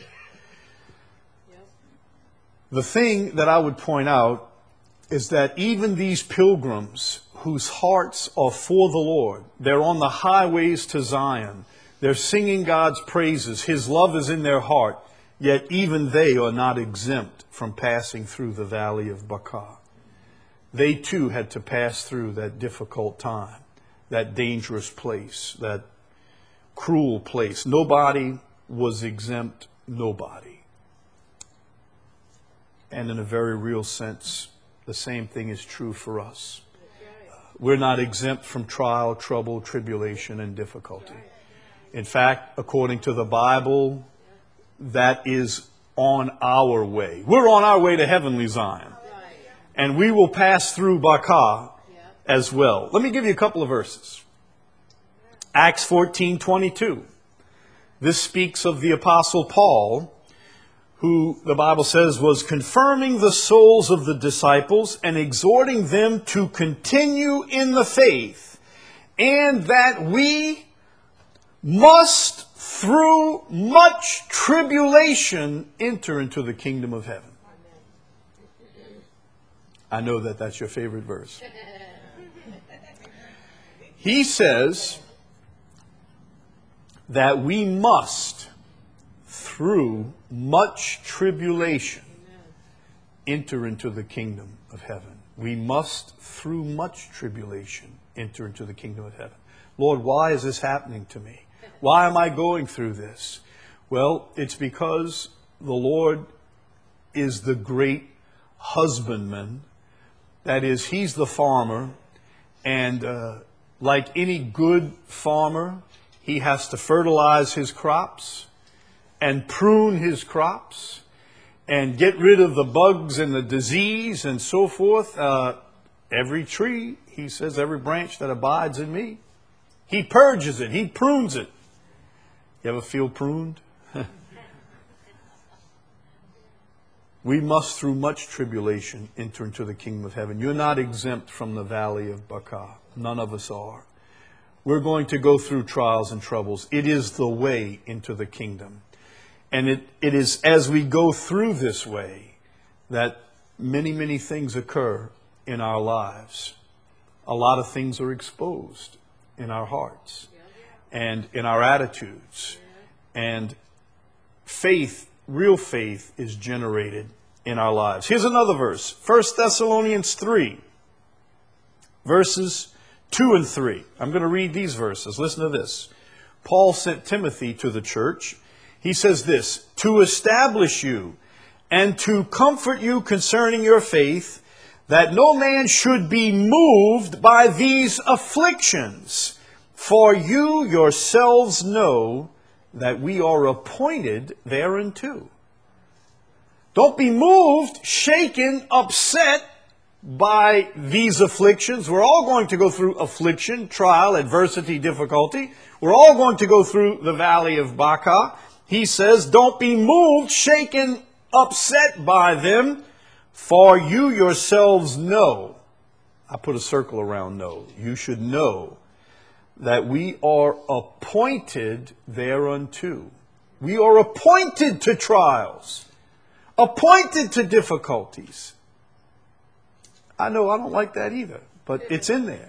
the thing that I would point out is that even these pilgrims whose hearts are for the Lord, they're on the highways to Zion, they're singing God's praises, His love is in their heart, yet even they are not exempt from passing through the valley of Baca. They too had to pass through that difficult time, that dangerous place, that cruel place. Nobody was exempt, nobody. And in a very real sense, the same thing is true for us. We're not exempt from trial, trouble, tribulation, and difficulty. In fact, according to the Bible, that is on our way. We're on our way to heavenly Zion. And we will pass through Baca, as well. Let me give you a couple of verses. Acts fourteen twenty-two. This speaks of the Apostle Paul, who the Bible says was confirming the souls of the disciples and exhorting them to continue in the faith, and that we must, through much tribulation, enter into the kingdom of heaven. I know that that's your favorite verse. He says that we must, through much tribulation, enter into the kingdom of heaven. We must, through much tribulation, enter into the kingdom of heaven. Lord, why is this happening to me? Why am I going through this? Well, it's because the Lord is the great husbandman. That is, He's the farmer, and uh, like any good farmer, he has to fertilize his crops and prune his crops and get rid of the bugs and the disease and so forth. Uh, every tree, he says, every branch that abides in me, he purges it, he prunes it. You ever feel pruned? We must, through much tribulation, enter into the kingdom of heaven. You're not exempt from the valley of Baca. None of us are. We're going to go through trials and troubles. It is the way into the kingdom. And it, it is as we go through this way that many, many things occur in our lives. A lot of things are exposed in our hearts and in our attitudes. And faith, real faith, is generated in our lives. Here's another verse. First Thessalonians three, verses two and three. I'm going to read these verses. Listen to this. Paul sent Timothy to the church. He says this, to establish you and to comfort you concerning your faith, that no man should be moved by these afflictions. For you yourselves know that we are appointed thereunto. Don't be moved, shaken, upset by these afflictions. We're all going to go through affliction, trial, adversity, difficulty. We're all going to go through the valley of Baca. He says, don't be moved, shaken, upset by them, for you yourselves know. I put a circle around know. You should know that we are appointed thereunto. We are appointed to trials, appointed to difficulties. I know I don't like that either, but it's in there.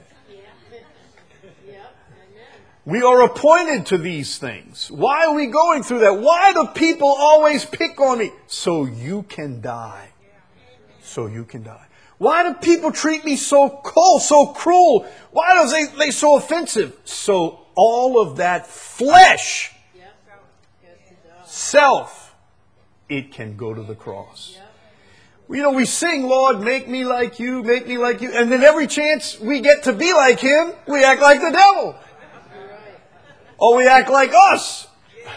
We are appointed to these things. Why are we going through that? Why do people always pick on me? So you can die. So you can die. Why do people treat me so cold, so cruel? Why are they, they so offensive? So all of that flesh, self, it can go to the cross. You know, we sing, Lord, make me like you, make me like you. And then every chance we get to be like Him, we act like the devil. Or we act like us.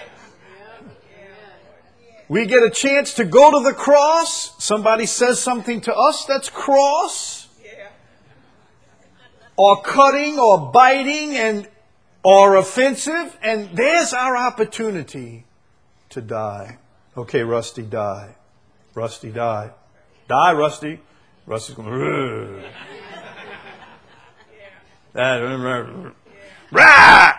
We get a chance to go to the cross. Somebody says something to us that's cross. Or cutting or biting and or offensive. And there's our opportunity to die. Okay, Rusty, die. Rusty, die. Die, Rusty. Rusty's going, Rrr. That, Rah!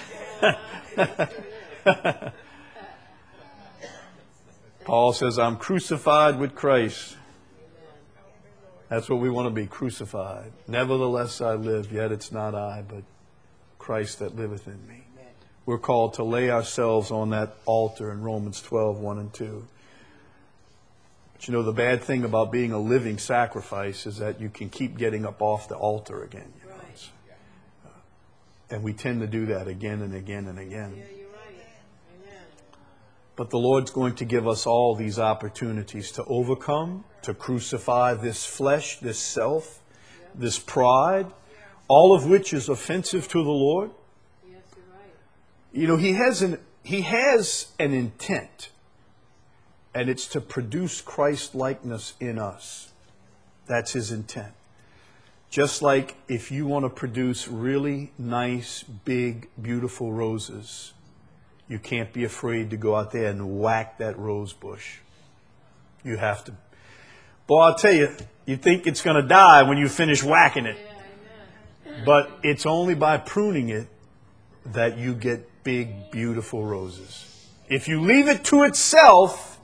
Paul says, I'm crucified with Christ. That's what we want to be, crucified. Nevertheless I live, yet it's not I, but Christ that liveth in me. We're called to lay ourselves on that altar in Romans twelve, one and two. But you know, the bad thing about being a living sacrifice is that you can keep getting up off the altar again. You know? uh, and we tend to do that again and again and again. But the Lord's going to give us all these opportunities to overcome, to crucify this flesh, this self, this pride, all of which is offensive to the Lord. You know, He has an, he has an intent, and it's to produce Christ-likeness in us. That's His intent. Just like if you want to produce really nice, big, beautiful roses, you can't be afraid to go out there and whack that rose bush. You have to. Boy, I'll tell you, you think it's going to die when you finish whacking it. But it's only by pruning it that you get big, beautiful roses. If you leave it to itself,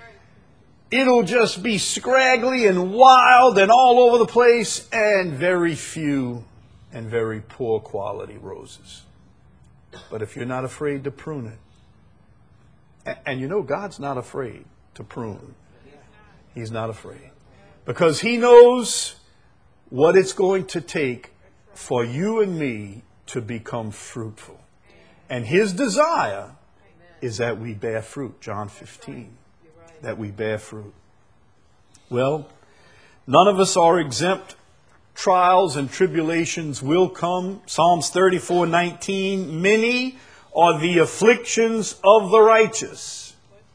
it'll just be scraggly and wild and all over the place and very few and very poor quality roses. But if you're not afraid to prune it, and, and you know God's not afraid to prune. He's not afraid. Because He knows what it's going to take for you and me to become fruitful. And His desire is that we bear fruit. John fifteen. That we bear fruit. Well, none of us are exempt. Trials and tribulations will come. Psalms thirty-four nineteen. Many are the afflictions of the righteous,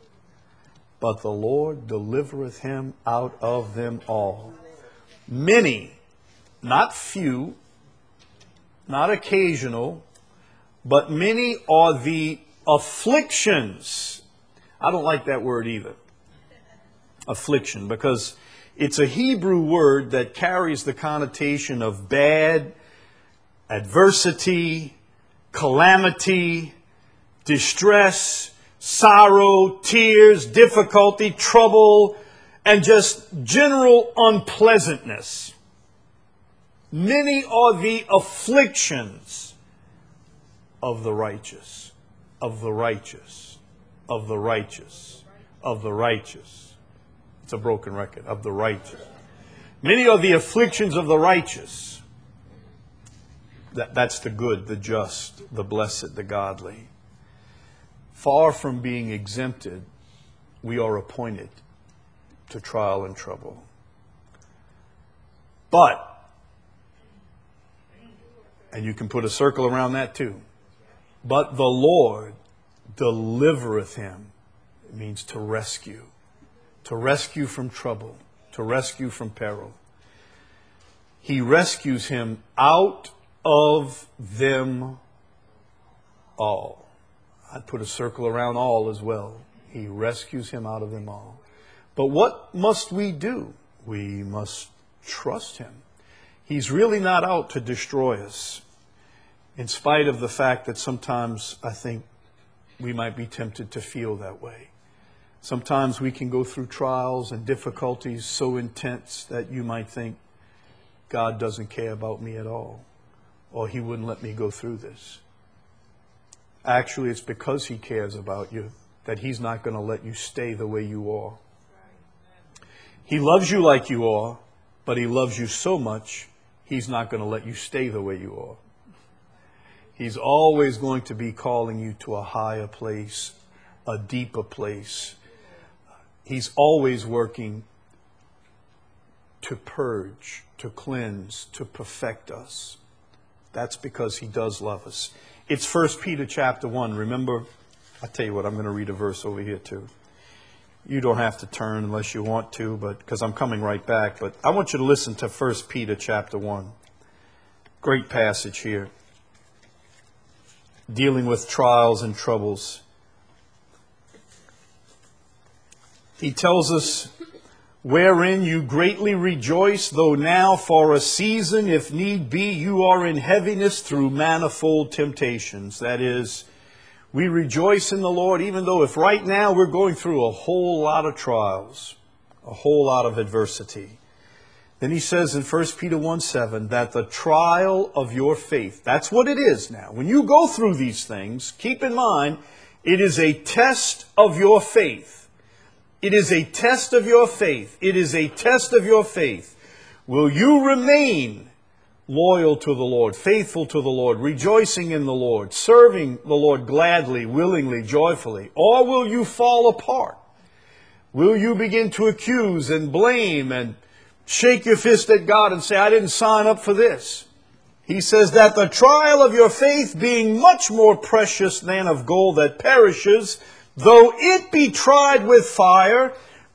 but the Lord delivereth him out of them all. Many, not few, not occasional, but many are the afflictions. I don't like that word either. Affliction, because it's a Hebrew word that carries the connotation of bad, adversity, calamity, distress, sorrow, tears, difficulty, trouble, and just general unpleasantness. Many are the afflictions of the righteous, of the righteous, of the righteous, of the righteous. It's a broken record. Of the righteous. Many are the afflictions of the righteous. That, that's the good, the just, the blessed, the godly. Far from being exempted, we are appointed to trial and trouble. But, and you can put a circle around that too, but the Lord delivereth him. It means to rescue. To rescue from trouble, to rescue from peril. He rescues him out of them all. I'd put a circle around all as well. He rescues him out of them all. But what must we do? We must trust him. He's really not out to destroy us, in spite of the fact that sometimes I think we might be tempted to feel that way. Sometimes we can go through trials and difficulties so intense that you might think God doesn't care about me at all, or He wouldn't let me go through this. Actually, it's because He cares about you that He's not going to let you stay the way you are. He loves you like you are, but He loves you so much, He's not going to let you stay the way you are. He's always going to be calling you to a higher place, a deeper place. He's always working to purge, to cleanse, to perfect us. That's because He does love us. It's First Peter chapter one. Remember, I'll tell you what, I'm going to read a verse over here too. You don't have to turn unless you want to, but because I'm coming right back. But I want you to listen to First Peter chapter one. Great passage here, dealing with trials and troubles. He tells us, wherein you greatly rejoice, though now for a season, if need be, you are in heaviness through manifold temptations. That is, we rejoice in the Lord, even though if right now we're going through a whole lot of trials, a whole lot of adversity. Then he says in First Peter one seven, that the trial of your faith, that's what it is now. When you go through these things, keep in mind, it is a test of your faith. It is a test of your faith. It is a test of your faith. Will you remain loyal to the Lord, faithful to the Lord, rejoicing in the Lord, serving the Lord gladly, willingly, joyfully? Or will you fall apart? Will you begin to accuse and blame and shake your fist at God and say, I didn't sign up for this? He says that the trial of your faith, being much more precious than of gold that perishes, though it be tried with fire,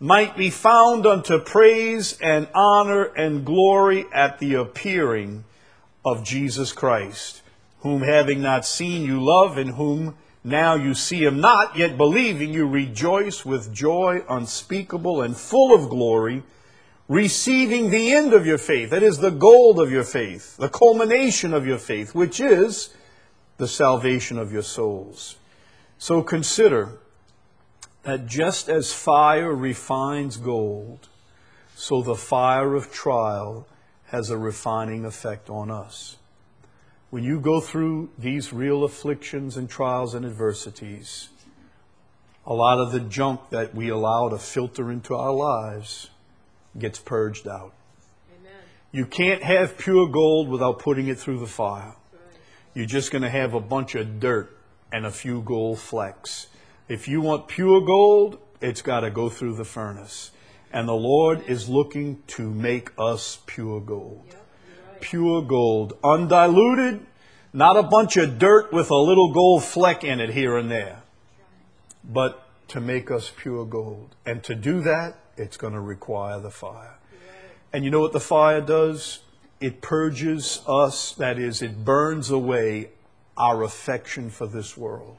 might be found unto praise and honor and glory at the appearing of Jesus Christ, whom having not seen you love, in whom now you see him not, yet believing you rejoice with joy unspeakable and full of glory, receiving the end of your faith, that is the gold of your faith, the culmination of your faith, which is the salvation of your souls. So consider that just as fire refines gold, so the fire of trial has a refining effect on us. When you go through these real afflictions and trials and adversities, a lot of the junk that we allow to filter into our lives gets purged out. Amen. You can't have pure gold without putting it through the fire. Right. You're just going to have a bunch of dirt and a few gold flecks. If you want pure gold, it's got to go through the furnace. And the Lord is looking to make us pure gold. Yep. Pure gold, undiluted, not a bunch of dirt with a little gold fleck in it here and there, but to make us pure gold. And to do that, it's going to require the fire. And you know what the fire does? It purges us, that is, it burns away our affection for this world.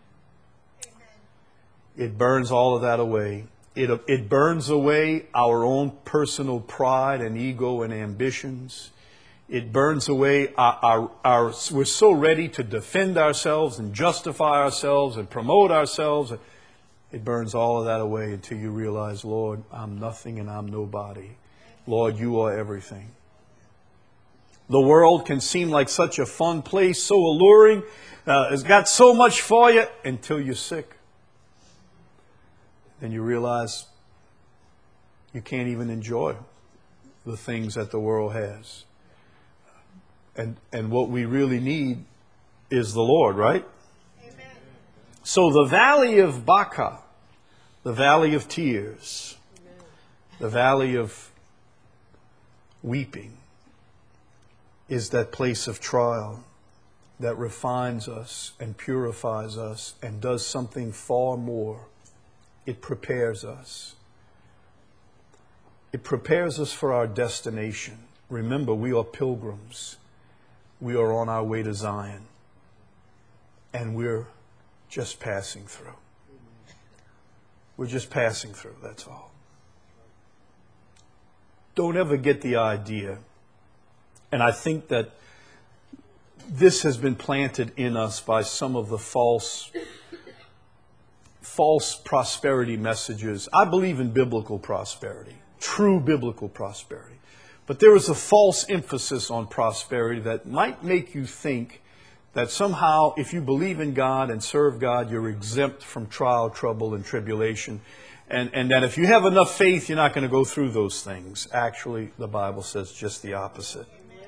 It burns all of that away. It, it burns away our own personal pride and ego and ambitions. It burns away our, our, our, we're so ready to defend ourselves and justify ourselves and promote ourselves. It burns all of that away until you realize, Lord, I'm nothing and I'm nobody. Lord, you are everything. The world can seem like such a fun place, so alluring. Uh, it's got so much for you until you're sick. Then you realize you can't even enjoy the things that the world has. And and what we really need is the Lord, right? Amen. So the valley of Baca, the valley of tears, Amen. The valley of weeping, is that place of trial that refines us and purifies us and does something far more. It prepares us. It prepares us for our destination. Remember, we are pilgrims. We are on our way to Zion. And we're just passing through. We're just passing through, that's all. Don't ever get the idea, and I think that this has been planted in us by some of the false, false prosperity messages. I believe in biblical prosperity, true biblical prosperity. But there is a false emphasis on prosperity that might make you think that somehow if you believe in God and serve God, you're exempt from trial, trouble, and tribulation. And, and that if you have enough faith, you're not going to go through those things. Actually, the Bible says just the opposite.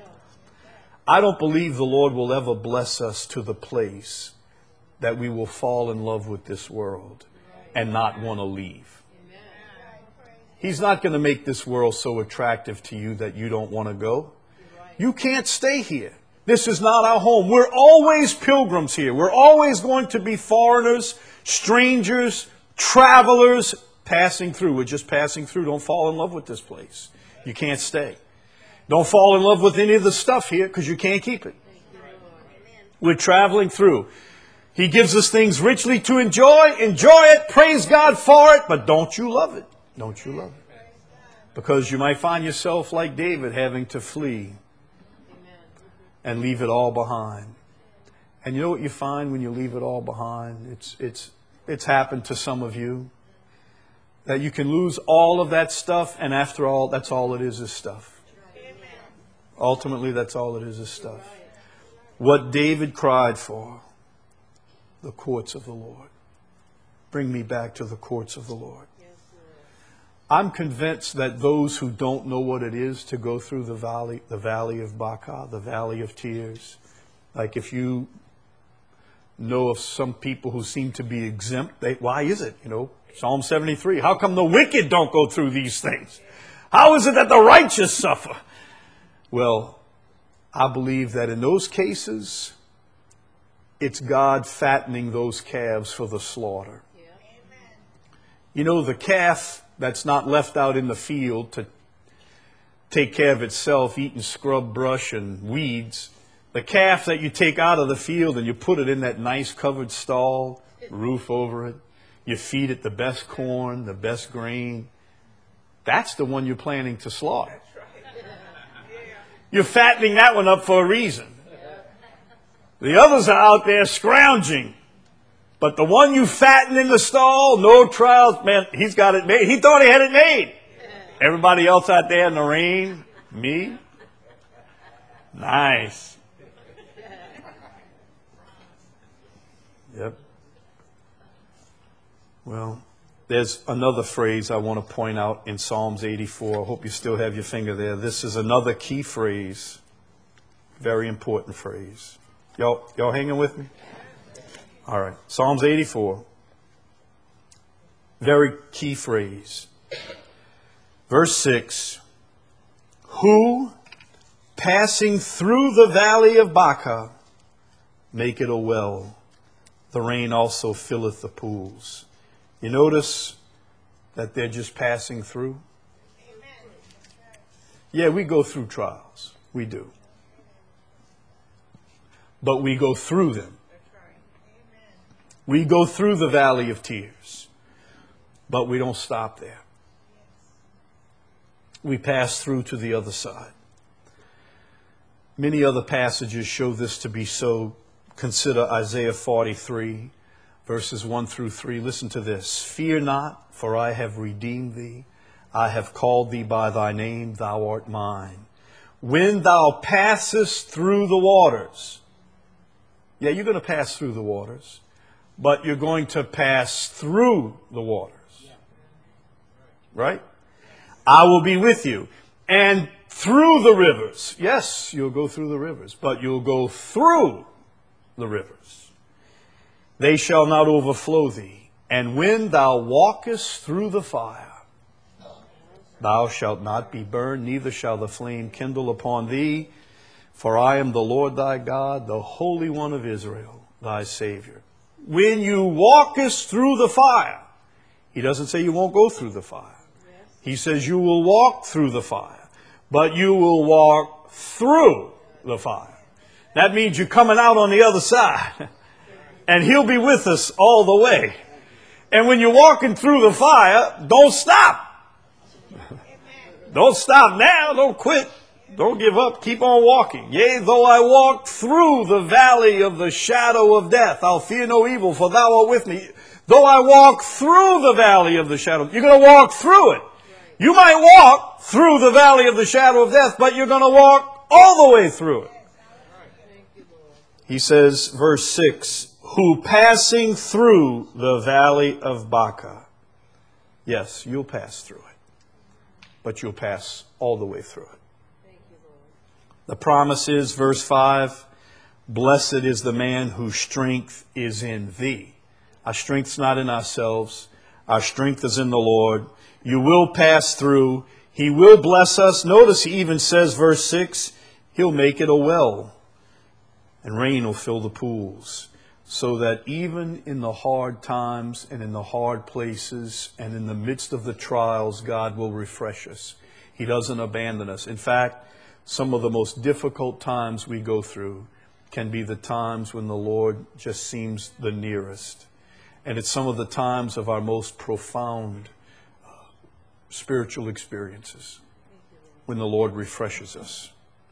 I don't believe the Lord will ever bless us to the place that we will fall in love with this world and not want to leave. He's not going to make this world so attractive to you that you don't want to go. You can't stay here. This is not our home. We're always pilgrims here. We're always going to be foreigners, strangers, travelers, passing through. We're just passing through. Don't fall in love with this place. You can't stay. Don't fall in love with any of the stuff here because you can't keep it. We're traveling through. He gives us things richly to enjoy. Enjoy it. Praise God for it. But don't you love it. Don't you love it? Because you might find yourself like David having to flee and leave it all behind. And you know what you find when you leave it all behind? It's, it's, it's happened to some of you. That you can lose all of that stuff, and after all, that's all it is is stuff. Ultimately, that's all it is is stuff. What David cried for, the courts of the Lord. Bring me back to the courts of the Lord. I'm convinced that those who don't know what it is to go through the valley, the valley of Baca, the valley of tears, like if you know of some people who seem to be exempt, they, why is it? You know, Psalm seventy-three, how come the wicked don't go through these things? How is it that the righteous suffer? Well, I believe that in those cases, it's God fattening those calves for the slaughter. You know, the calf that's not left out in the field to take care of itself, eating scrub brush and weeds. The calf that you take out of the field and you put it in that nice covered stall, roof over it, you feed it the best corn, the best grain. That's the one you're planning to slaughter. You're fattening that one up for a reason. The others are out there scrounging. But the one you fatten in the stall, no trials, man, he's got it made. He thought he had it made. Everybody else out there in the rain, me? Nice. Yep. Well, there's another phrase I want to point out in Psalms eighty-four. I hope you still have your finger there. This is another key phrase. Very important phrase. Y'all, y'all hanging with me? All right. Psalms eighty-four. Very key phrase. Verse six. Who, passing through the valley of Baca, make it a well. The rain also filleth the pools. You notice that they're just passing through? Yeah, we go through trials. We do. But we go through them. We go through the valley of tears. But we don't stop there. We pass through to the other side. Many other passages show this to be so. Consider Isaiah forty-three, verses one through three. Listen to this. Fear not, for I have redeemed thee. I have called thee by thy name, thou art mine. When thou passest through the waters. Yeah, you're going to pass through the waters, but you're going to pass through the waters. Right? I will be with you. And through the rivers. Yes, you'll go through the rivers, but you'll go through the rivers. They shall not overflow thee. And when thou walkest through the fire, thou shalt not be burned, neither shall the flame kindle upon thee. For I am the Lord thy God, the Holy One of Israel, thy Savior. When you walkest through the fire, he doesn't say you won't go through the fire. He says you will walk through the fire, but you will walk through the fire. That means you're coming out on the other side. And he'll be with us all the way. And when you're walking through the fire, don't stop. Don't stop now. Don't quit. Don't give up. Keep on walking. Yea, though I walk through the valley of the shadow of death, I'll fear no evil, for thou art with me. Though I walk through the valley of the shadow, you're going to walk through it. You might walk through the valley of the shadow of death, but you're going to walk all the way through it. He says, verse six, who passing through the valley of Baca. Yes, you'll pass through it, but you'll pass all the way through it. Thank you, Lord. The promise is, verse five, blessed is the man whose strength is in thee. Our strength's not in ourselves. Our strength is in the Lord. You will pass through. He will bless us. Notice he even says, verse six, he'll make it a well. And rain will fill the pools, so that even in the hard times and in the hard places and in the midst of the trials, God will refresh us. He doesn't abandon us. In fact, some of the most difficult times we go through can be the times when the Lord just seems the nearest. And it's some of the times of our most profound uh, spiritual experiences when the Lord refreshes us.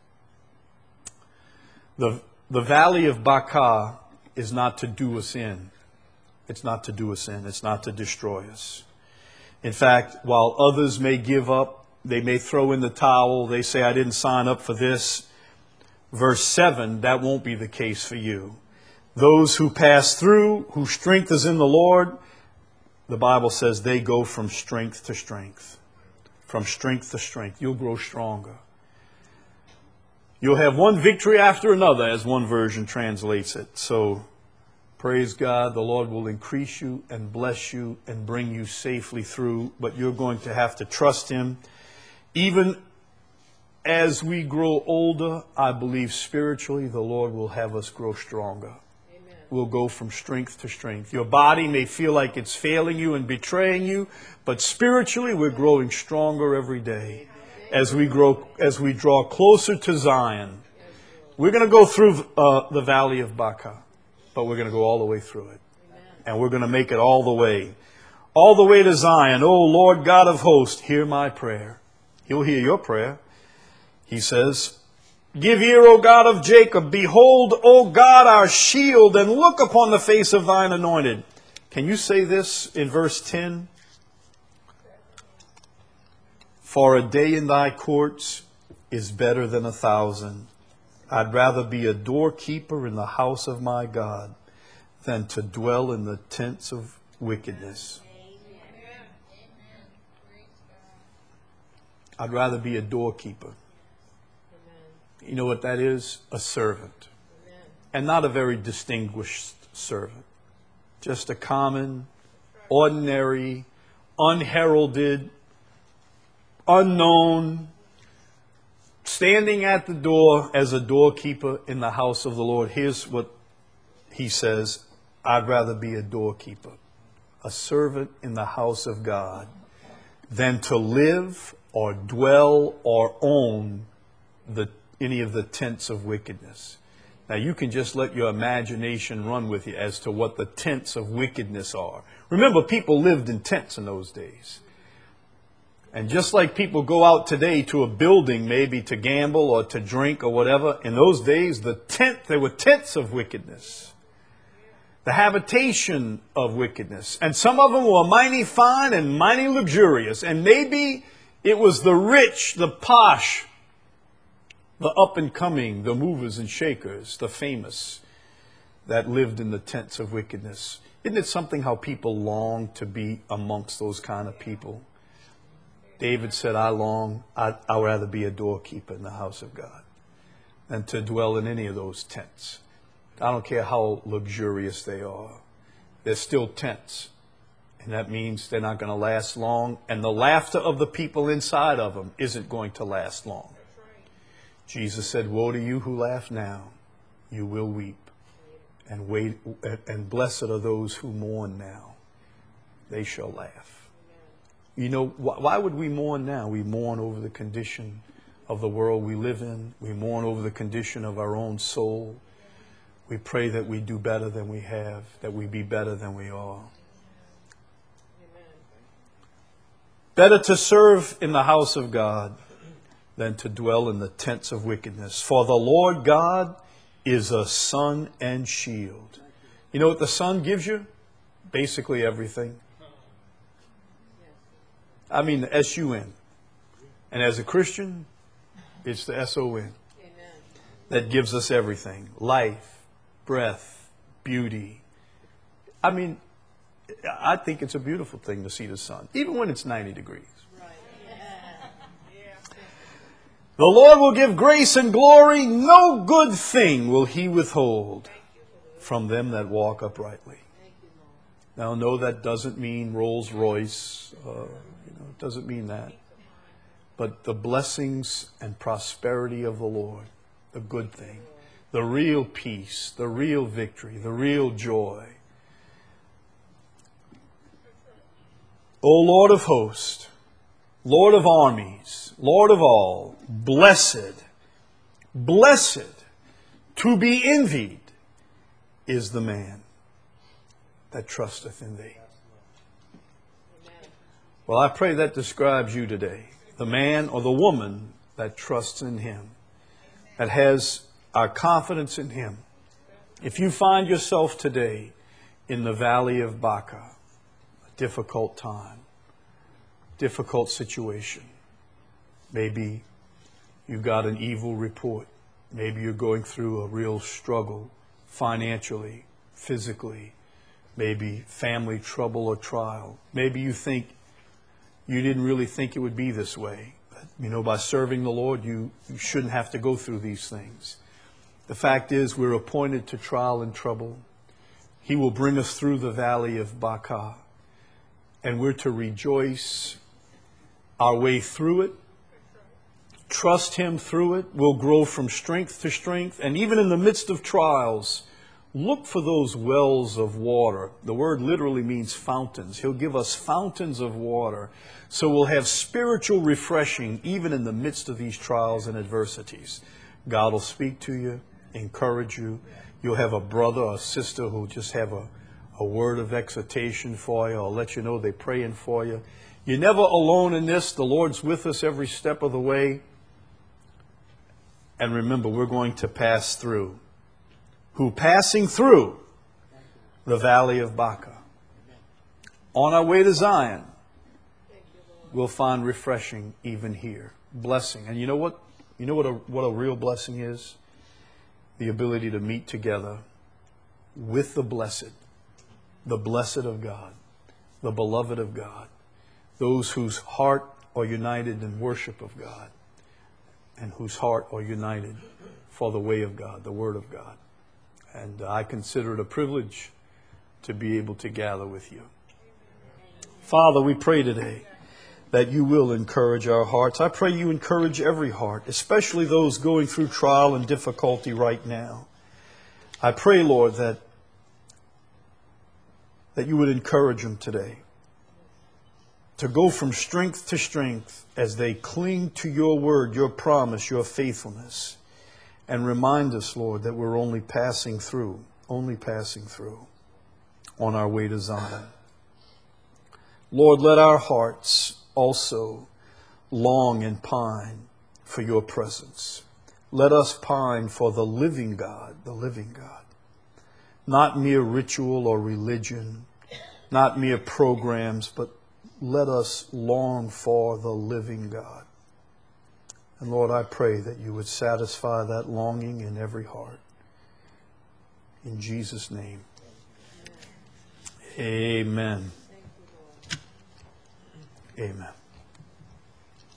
The The valley of Baca is not to do us in. It's not to do us in. It's not to destroy us. In fact, while others may give up, they may throw in the towel, they say, I didn't sign up for this. Verse seven, that won't be the case for you. Those who pass through, whose strength is in the Lord, the Bible says they go from strength to strength. From strength to strength. You'll grow stronger. You'll have one victory after another, as one version translates it. So, praise God, the Lord will increase you and bless you and bring you safely through. But you're going to have to trust Him. Even as we grow older, I believe spiritually, the Lord will have us grow stronger. Amen. will go from strength to strength. Your body may feel like it's failing you and betraying you, but spiritually we're growing stronger every day as we grow, as we draw closer to Zion. We're going to go through uh, the valley of Baca, but we're going to go all the way through it. And we're going to make it all the way. All the way to Zion. Oh, Lord God of hosts, hear my prayer. He'll hear your prayer. He says, give ear, O God of Jacob. Behold, O God, our shield, and look upon the face of thine anointed. Can you say this in verse ten? For a day in thy courts is better than a thousand. I'd rather be a doorkeeper in the house of my God than to dwell in the tents of wickedness. I'd rather be a doorkeeper. You know what that is? A servant. And not a very distinguished servant. Just a common, ordinary, unheralded, unknown, standing at the door as a doorkeeper in the house of the Lord. Here's what he says. I'd rather be a doorkeeper, a servant in the house of God, than to live or dwell or own the any of the tents of wickedness. Now you can just let your imagination run with you as to what the tents of wickedness are. Remember, people lived in tents in those days. And just like people go out today to a building, maybe to gamble or to drink or whatever, in those days, the tent, there were tents of wickedness. The habitation of wickedness. And some of them were mighty fine and mighty luxurious. And maybe it was the rich, the posh, the up and coming, the movers and shakers, the famous that lived in the tents of wickedness. Isn't it something how people long to be amongst those kind of people? David said, I long, I'd, I'd rather be a doorkeeper in the house of God than to dwell in any of those tents. I don't care how luxurious they are. They're still tents. And that means they're not going to last long. And the laughter of the people inside of them isn't going to last long. Jesus said, woe to you who laugh now. You will weep. And wait, and blessed are those who mourn now. They shall laugh. You know, why would we mourn now? We mourn over the condition of the world we live in. We mourn over the condition of our own soul. We pray that we do better than we have, that we be better than we are. Amen. Better to serve in the house of God than to dwell in the tents of wickedness. For the Lord God is a sun and shield. You know what the sun gives you? Basically everything. I mean the S U N. And as a Christian, it's the S O N. Amen. That gives us everything. Life, breath, beauty. I mean, I think it's a beautiful thing to see the sun, even when it's ninety degrees. Right. Yeah. The Lord will give grace and glory. No good thing will he withhold from them that walk uprightly. Now, no, that doesn't mean Rolls Royce. Uh, you know, it doesn't mean that. But the blessings and prosperity of the Lord, the good thing, the real peace, the real victory, the real joy. O Lord of hosts, Lord of armies, Lord of all, blessed, blessed, to be envied is the man that trusteth in thee. Well, I pray that describes you today. The man or the woman that trusts in him, that has our confidence in him. If you find yourself today in the valley of Baca, a difficult time, difficult situation, maybe you've got an evil report, maybe you're going through a real struggle financially, physically, maybe family trouble or trial, maybe you think you didn't really think it would be this way. But, you know, by serving the Lord, you, you shouldn't have to go through these things. The fact is, we're appointed to trial and trouble. He will bring us through the valley of Baca. And we're to rejoice our way through it. Trust him through it. We'll grow from strength to strength. And even in the midst of trials, look for those wells of water. The word literally means fountains. He'll give us fountains of water. So we'll have spiritual refreshing even in the midst of these trials and adversities. God will speak to you, encourage you. You'll have a brother or sister who'll just have a, a word of exhortation for you, or let you know they're praying for you. You're never alone in this. The Lord's with us every step of the way. And remember, we're going to pass through. Who passing through the valley of Baca. On our way to Zion, we'll find refreshing even here. Blessing. And you know what? You know what a, what a real blessing is? The ability to meet together with the blessed, the blessed of God, the beloved of God, those whose heart are united in worship of God and whose heart are united for the way of God, the Word of God. And I consider it a privilege to be able to gather with you. Father, we pray today that you will encourage our hearts. I pray you encourage every heart, especially those going through trial and difficulty right now. I pray, Lord, that, that you would encourage them today to go from strength to strength as they cling to your word, your promise, your faithfulness. And remind us, Lord, that we're only passing through, only passing through on our way to Zion. Lord, let our hearts also long and pine for your presence. Let us pine for the living God, the living God. Not mere ritual or religion, not mere programs, but let us long for the living God. And Lord, I pray that you would satisfy that longing in every heart. In Jesus' name, amen. Amen.